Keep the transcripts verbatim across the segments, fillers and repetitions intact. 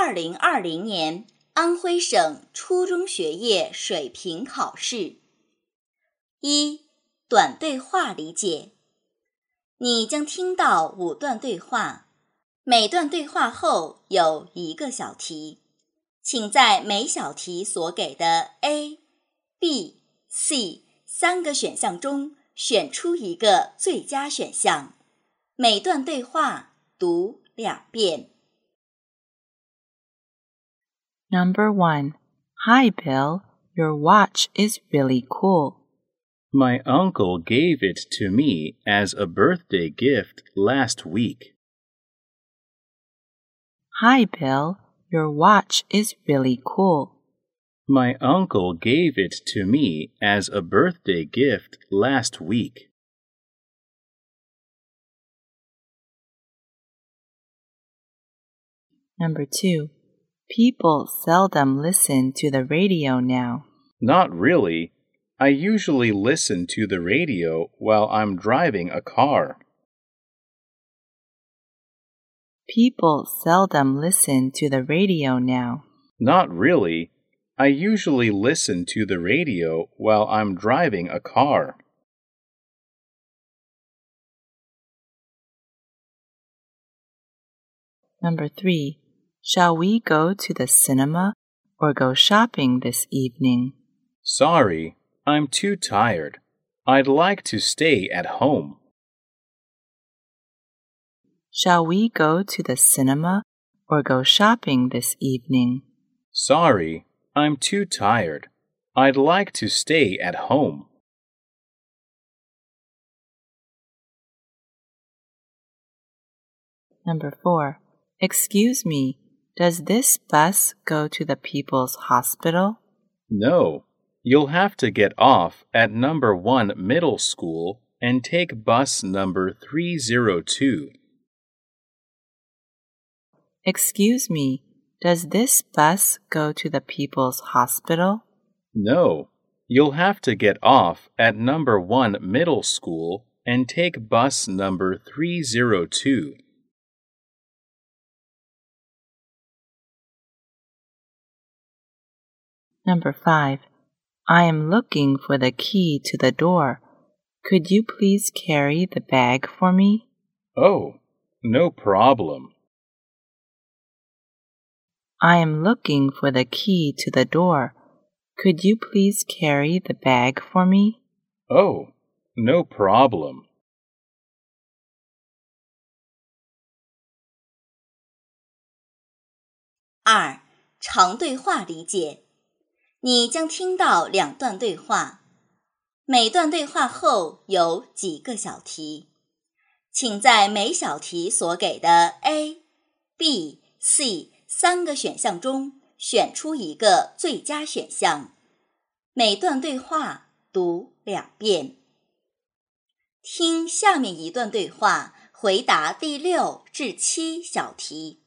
二零二零年安徽省初中学业水平考试。一、短对话理解。你将听到五段对话，每段对话后有一个小题，请在每小题所给的 A、B、C 三个选项中选出一个最佳选项。每段对话读两遍。 Number one. Hi, Bill. Your watch is really cool. My uncle gave it to me as a birthday gift last week. Hi, Bill. Your watch is really cool. My uncle gave it to me as a birthday gift last week. Number two. People seldom listen to the radio now. Not really. I usually listen to the radio while I'm driving a car. People seldom listen to the radio now. Not really. I usually listen to the radio while I'm driving a car. Number three. Shall we go to the cinema or go shopping this evening? Sorry, I'm too tired. I'd like to stay at home. Shall we go to the cinema or go shopping this evening? Sorry, I'm too tired. I'd like to stay at home. Number four. Excuse me, does this bus go to the People's Hospital? No, you'll have to get off at number one middle school and take bus number three oh two. Excuse me, does this bus go to the People's Hospital? No, you'll have to get off at number one middle school and take bus number three oh two. Number five. I am looking for the key to the door. Could you please carry the bag for me? Oh, no problem. I am looking for the key to the door. Could you please carry the bag for me? Oh, no problem. 二、长对话理解。你将听到两段对话，每段对话后有几个小题，请在每小题所给的 A、B、C 三个选项中选出一个最佳选项。每段对话读两遍。听下面一段对话，回答第六至七小题。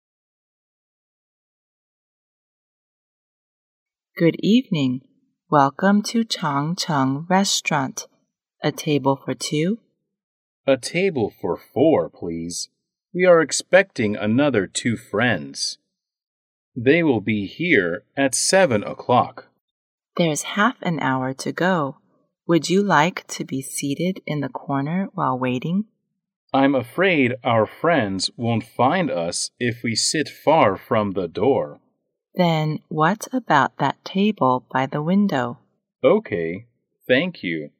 Good evening. Welcome to Chang Cheng Restaurant. A table for two? A table for four, please. We are expecting another two friends. They will be here at seven o'clock. There's half an hour to go. Would you like to be seated in the corner while waiting? I'm afraid our friends won't find us if we sit far from the door. Then what about that table by the window? Okay, thank you.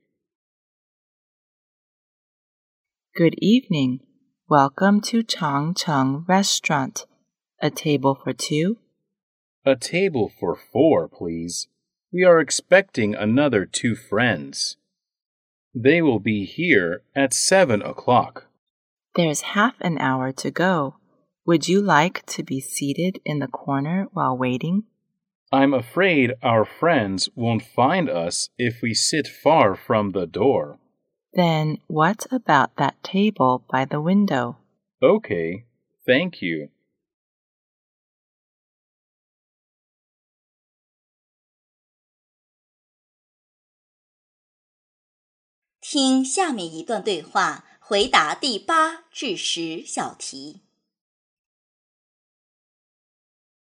Good evening. Welcome to Chang Cheng Restaurant. A table for two? A table for four, please. We are expecting another two friends. They will be here at seven o'clock. There's half an hour to go. Would you like to be seated in the corner while waiting? I'm afraid our friends won't find us if we sit far from the door. Then what about that table by the window? Okay, thank you. 听下面一段对话，回答第八至十小题。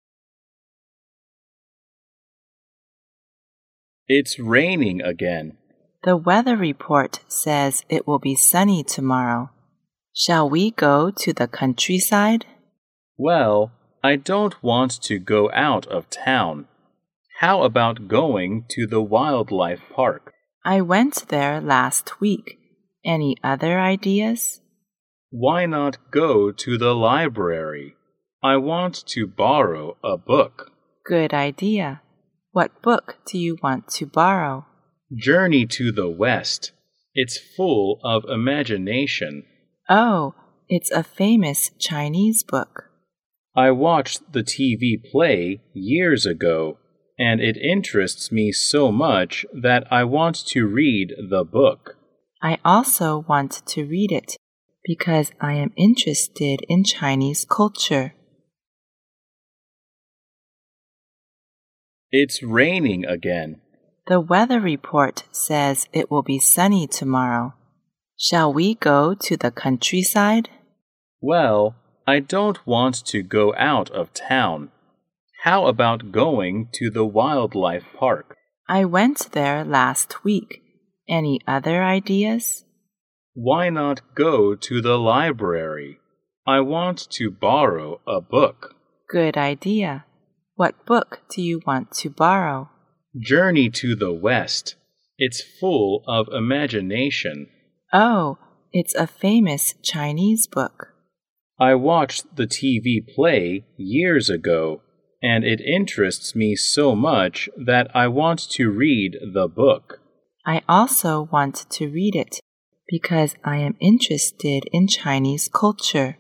It's raining again. The weather report says it will be sunny tomorrow. Shall we go to the countryside? Well, I don't want to go out of town. How about going to the wildlife park? I went there last week. Any other ideas? Why not go to the library? I want to borrow a book. Good idea. What book do you want to borrow? Journey to the West. It's full of imagination. Oh, it's a famous Chinese book. I watched the T V play years ago, and it interests me so much that I want to read the book. I also want to read it because I am interested in Chinese culture. It's raining again. The weather report says it will be sunny tomorrow. Shall we go to the countryside? Well, I don't want to go out of town. How about going to the wildlife park? I went there last week. Any other ideas? Why not go to the library? I want to borrow a book. Good idea. What book do you want to borrow? Journey to the West. It's full of imagination. Oh, it's a famous Chinese book. I watched the T V play years ago, and it interests me so much that I want to read the book. I also want to read it because I am interested in Chinese culture.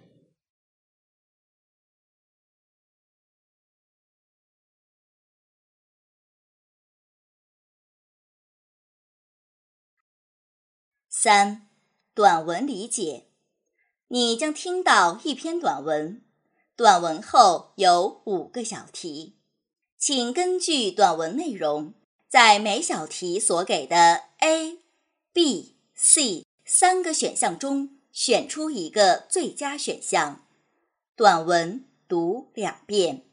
三、短文理解。你将听到一篇短文，短文后有五个小题，请根据短文内容，在每小题所给的 A、B、C 三个选项中选出一个最佳选项。短文读两遍。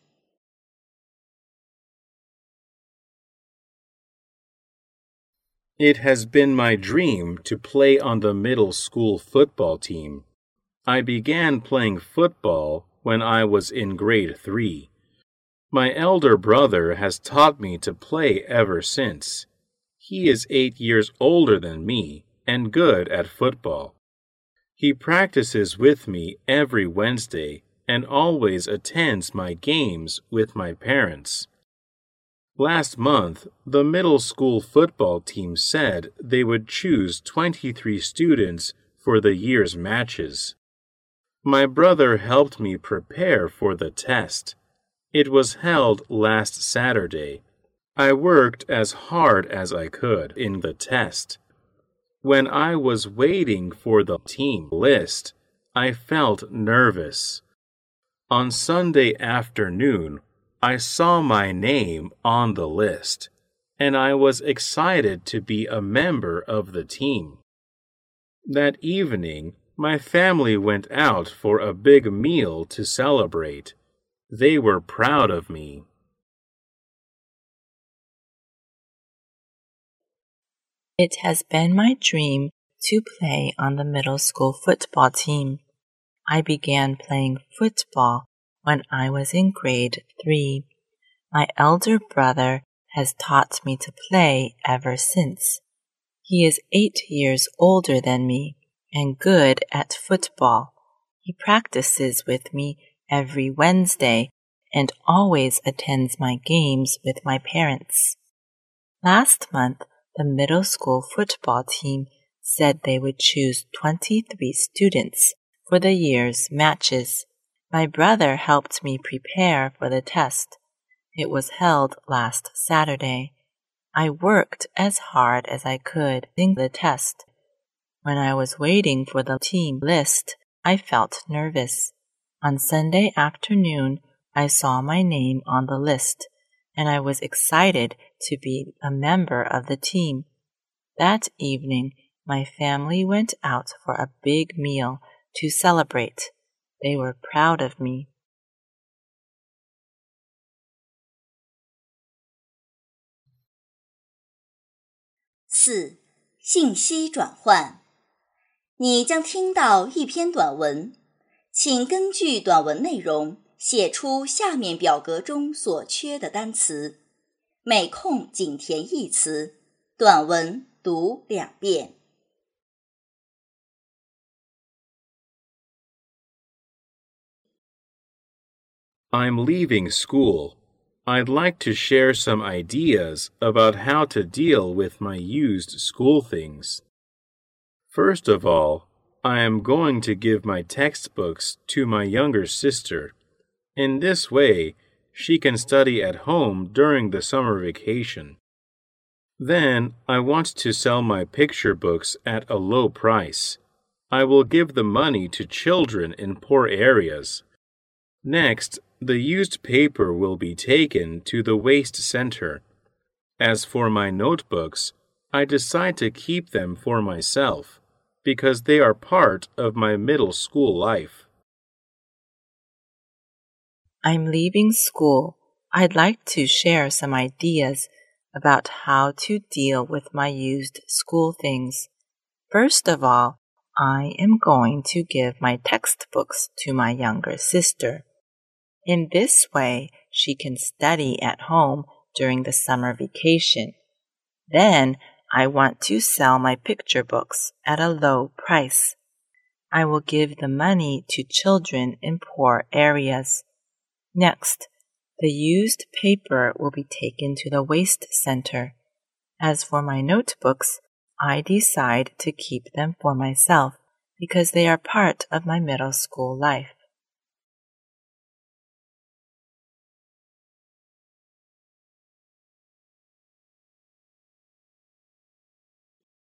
It has been my dream to play on the middle school football team. I began playing football when I was in grade three. My elder brother has taught me to play ever since. He is eight years older than me and good at football. He practices with me every Wednesday and always attends my games with my parents. Last month, the middle school football team said they would choose twenty-three students for the year's matches. My brother helped me prepare for the test. It was held last Saturday. I worked as hard as I could in the test. When I was waiting for the team list, I felt nervous. On Sunday afternoon, I saw my name on the list, and I was excited to be a member of the team. That evening, my family went out for a big meal to celebrate. They were proud of me. It has been my dream to play on the middle school football team. I began playing football when I was in grade three. My elder brother has taught me to play ever since. He is eight years older than me and good at football. He practices with me every Wednesday and always attends my games with my parents. Last month, the middle school football team said they would choose twenty-three students for the year's matches. My brother helped me prepare for the test. It was held last Saturday. I worked as hard as I could in the test. When I was waiting for the team list, I felt nervous. On Sunday afternoon, I saw my name on the list, and I was excited to be a member of the team. That evening, my family went out for a big meal to celebrate. They were proud of me. 四、信息转换。你将听到一篇短文，请根据短文内容写出下面表格中所缺的单词，每空仅填一词，短文读两遍。 I'm leaving school. I'd like to share some ideas about how to deal with my used school things. First of all, I am going to give my textbooks to my younger sister. In this way, she can study at home during the summer vacation. Then, I want to sell my picture books at a low price. I will give the money to children in poor areas. Next, the used paper will be taken to the waste center. As for my notebooks, I decide to keep them for myself, because they are part of my middle school life. I'm leaving school. I'd like to share some ideas about how to deal with my used school things. First of all, I am going to give my textbooks to my younger sister. In this way, she can study at home during the summer vacation. Then, I want to sell my picture books at a low price. I will give the money to children in poor areas. Next, the used paper will be taken to the waste center. As for my notebooks, I decide to keep them for myself because they are part of my middle school life.